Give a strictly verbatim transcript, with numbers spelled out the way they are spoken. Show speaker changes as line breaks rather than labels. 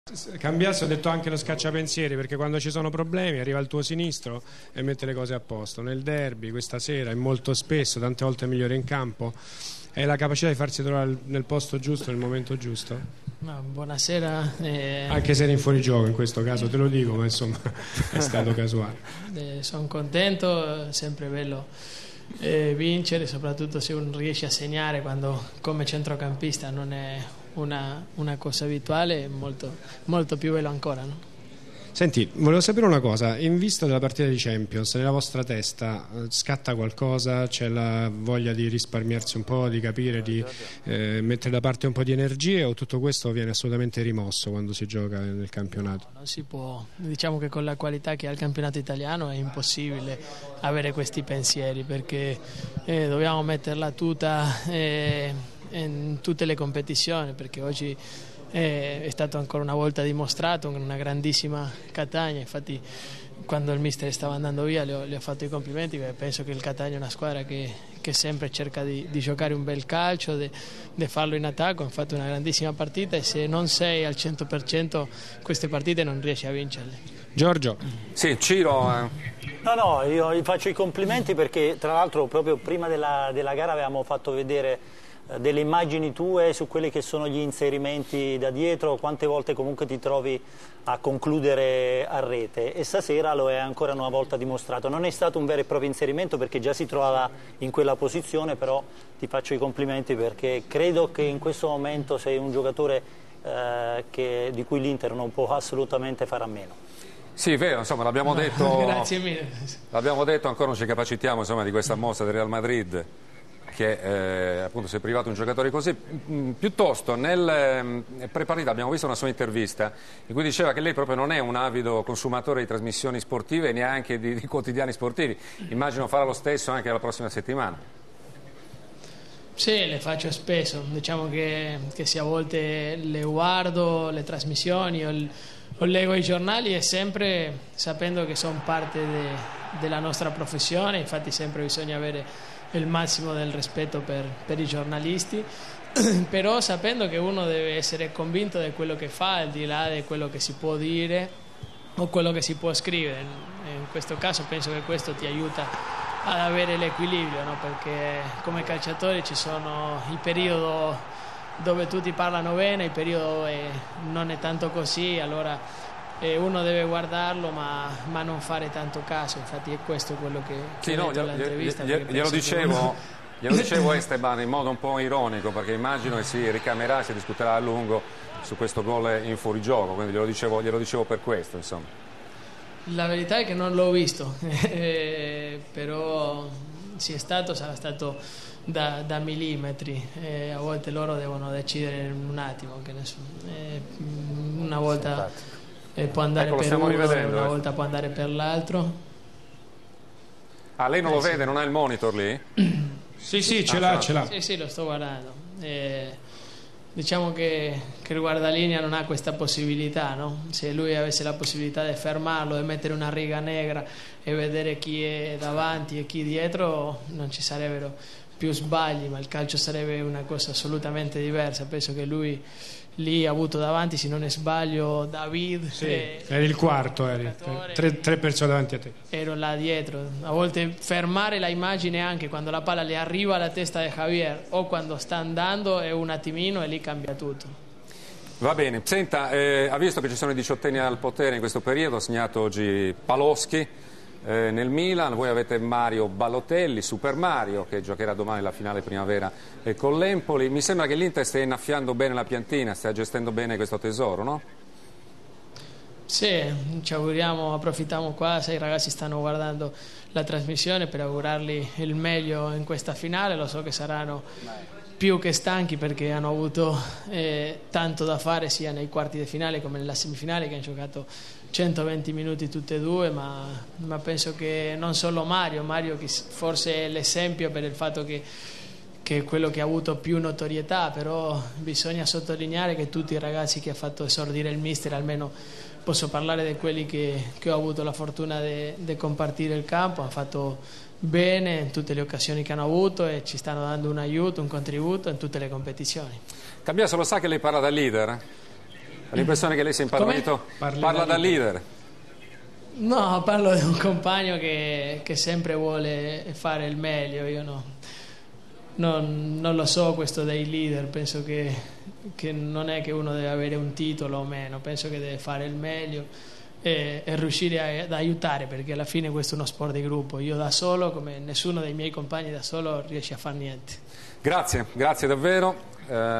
Cambiasse, ho detto anche lo scacciapensieri, perché quando ci sono problemi arriva il tuo sinistro e mette le cose a posto. Nel derby questa sera è molto spesso, tante volte migliore in campo, è la capacità di farsi trovare nel posto giusto, nel momento giusto.
No, buonasera. Eh...
Anche se eri in fuorigioco in questo caso, te lo dico, ma insomma è stato casuale.
Eh, sono contento, è sempre bello eh, vincere, soprattutto se uno riesce a segnare quando come centrocampista non è una, una cosa abituale, è molto, molto più bello ancora, no?
Senti, volevo sapere una cosa, in vista della partita di Champions, nella vostra testa scatta qualcosa? C'è la voglia di risparmiarsi un po', di capire, di eh, mettere da parte un po' di energie, o tutto questo viene assolutamente rimosso quando si gioca nel campionato?
No, non si può, diciamo che con la qualità che ha il campionato italiano è impossibile avere questi pensieri, perché eh, dobbiamo metterla tutta eh, in tutte le competizioni, perché oggi è stato ancora una volta dimostrato una grandissima Catania. Infatti quando il mister stava andando via le ho, le ho fatto i complimenti, perché penso che il Catania è una squadra che, che sempre cerca di, di giocare un bel calcio, di, di farlo in attacco. Ha fatto una grandissima partita e se non sei al cento per cento queste partite non riesci a vincerle.
Giorgio.
Sì, Ciro. Eh.
No, no, io gli faccio i complimenti perché tra l'altro proprio prima della, della gara avevamo fatto vedere delle immagini tue su quelli che sono gli inserimenti da dietro, quante volte comunque ti trovi a concludere a rete, e stasera lo è ancora una volta dimostrato. Non è stato un vero e proprio inserimento perché già si trovava in quella posizione, però ti faccio i complimenti perché credo che in questo momento sei un giocatore eh, che, di cui l'Inter non può assolutamente fare a meno.
Sì, vero, insomma, l'abbiamo detto.
Grazie mille.
L'abbiamo detto, ancora non ci capacitiamo, insomma, di questa mossa del Real Madrid, che eh, appunto si è privato un giocatore così. Piuttosto nel eh, pre-partita abbiamo visto una sua intervista in cui diceva che lei proprio non è un avido consumatore di trasmissioni sportive, neanche di, di quotidiani sportivi. Immagino farà lo stesso anche la prossima settimana.
Sì, le faccio spesso, diciamo che, che se a volte le guardo le trasmissioni o, il, o leggo i giornali è sempre sapendo che sono parte de, della nostra professione. Infatti sempre bisogna avere il massimo del rispetto per, per i giornalisti, però sapendo che uno deve essere convinto di quello che fa, al di là di quello che si può dire o quello che si può scrivere. In questo caso penso che questo ti aiuta ad avere l'equilibrio, no? Perché come calciatori ci sono i periodi dove tutti parlano bene, i periodi dove non è tanto così, allora e uno deve guardarlo ma, ma non fare tanto caso. Infatti è questo quello che, che
sì, no, glielo, glielo, glielo dicevo uno... glielo dicevo Esteban in modo un po' ironico, perché immagino che si ricamerà, si discuterà a lungo su questo gol in fuorigioco, quindi glielo dicevo, glielo dicevo per questo, insomma.
La verità è che non l'ho visto eh, però se è stato sarà stato da, da millimetri, eh, a volte loro devono decidere in un attimo, che nessuno, eh, una volta e può andare ecco, per uno, una eh. volta può andare per l'altro.
Ah, lei non eh, lo sì. vede? Non ha il monitor lì?
Sì, sì, ce
ah,
l'ha, ce l'ha.
Sì, sì, lo sto guardando. Eh, diciamo che, che il guardalinea non ha questa possibilità, no? Se lui avesse la possibilità di fermarlo, di mettere una riga negra e vedere chi è davanti e chi dietro, non ci sarebbero più sbagli, ma il calcio sarebbe una cosa assolutamente diversa. Penso che lui lì ha avuto davanti, se non ne sbaglio, David.
Sì, eh, eri il quarto, eri tre, tre persone davanti a te.
Ero là dietro. A volte fermare la immagine anche quando la palla le arriva alla testa di Javier o quando sta andando è un attimino e lì cambia tutto.
Va bene, senta, eh, ha visto che ci sono i diciottenni al potere in questo periodo, ha segnato oggi Paloschi eh, nel Milan, voi avete Mario Balotelli, Super Mario, che giocherà domani la finale primavera eh, con l'Empoli. Mi sembra che l'Inter stia innaffiando bene la piantina, stia gestendo bene questo tesoro, no?
Sì, ci auguriamo, approfittiamo qua se i ragazzi stanno guardando la trasmissione per augurarli il meglio in questa finale. Lo so che saranno più che stanchi perché hanno avuto eh, tanto da fare sia nei quarti di finale come nella semifinale, che hanno giocato centoventi minuti tutte e due, ma, ma penso che non solo Mario, Mario che forse è l'esempio per il fatto che, che è quello che ha avuto più notorietà, però bisogna sottolineare che tutti i ragazzi che ha fatto esordire il mister, almeno posso parlare di quelli che, che ho avuto la fortuna di compartire il campo, hanno fatto bene in tutte le occasioni che hanno avuto e ci stanno dando un aiuto, un contributo in tutte le competizioni.
Cambiaso, lo sa che lei parla da leader? Ho l'impressione che lei sia impadronito, parla da leader.
No, parlo di un compagno che, che sempre vuole fare il meglio. Io no, non, non lo so questo dei leader, penso che, che non è che uno deve avere un titolo o meno, penso che deve fare il meglio e, e riuscire a, ad aiutare, perché alla fine questo è uno sport di gruppo. Io da solo, come nessuno dei miei compagni da solo, riesce a fare niente.
Grazie, grazie davvero. Eh...